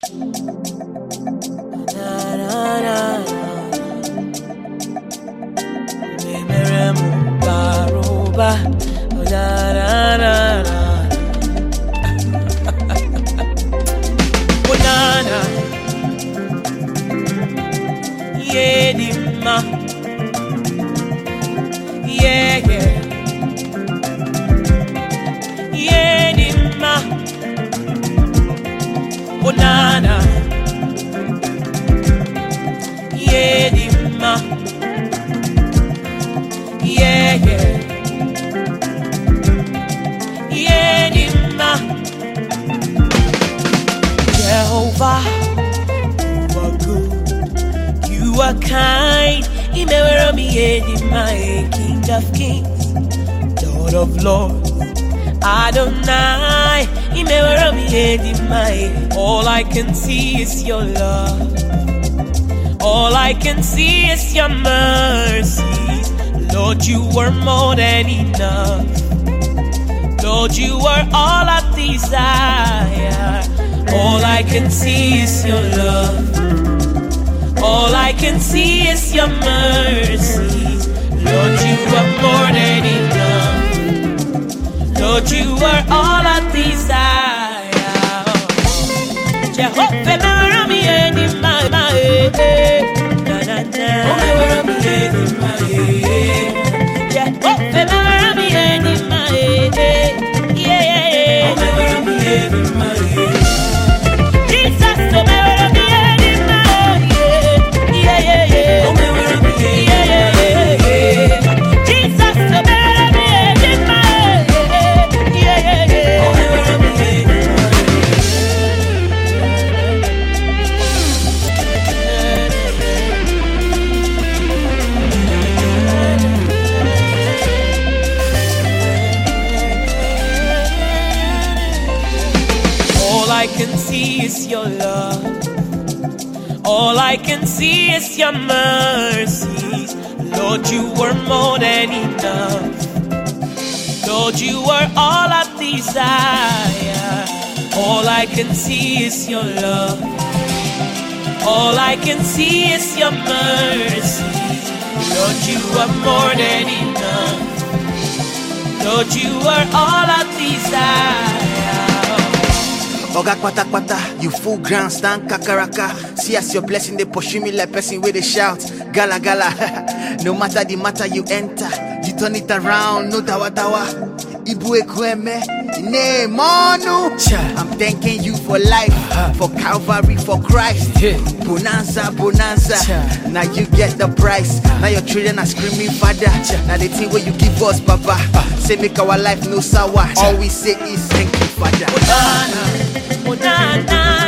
Na na na. Memeremu baroba. Na na na na. Banana. Yedima. Yeah, yeah. Yedima. Banana. Yedima. Yeah, yeah. Yedima. Jehovah, you are good, you are kind. Imewerami Yedima, King of Kings, Lord of Lords. Adonai, Imewerami Yedima. All I can see is your love. All I can see is your mercies. Lord, you were more than enough. Lord, you were all I desire. All I can see is your love. All I can see is your mercies. Lord, you are more than enough. Lord, you are all I desire. Jehovah, Rami, and my na na na. Rami, and my Jehovah, Rami, and my yeah. Rami, and my Jesus, Rami, and my yeah. Jesus, Rami, and my All I can see is your love. All I can see is your mercies. Lord, you were more than enough. Lord, you were all I desire. All I can see is your love. All I can see is your mercies. Lord, you are more than enough. Lord, you are all I desire. Oga kwata kwata, you full ground stand kakaraka. See as your blessing they pursue me like person where they shout gala gala. No matter the matter you enter, you turn it around, no dawa dawa. Ibu ekweme, ne monu. I'm thanking you for life, for Calvary, for Christ. Bonanza, bonanza. Now you get the price. Now your children are screaming, Father. Now the thing where you give us, Papa. Say make our life no sour. All we say is thank you, Father. Banana.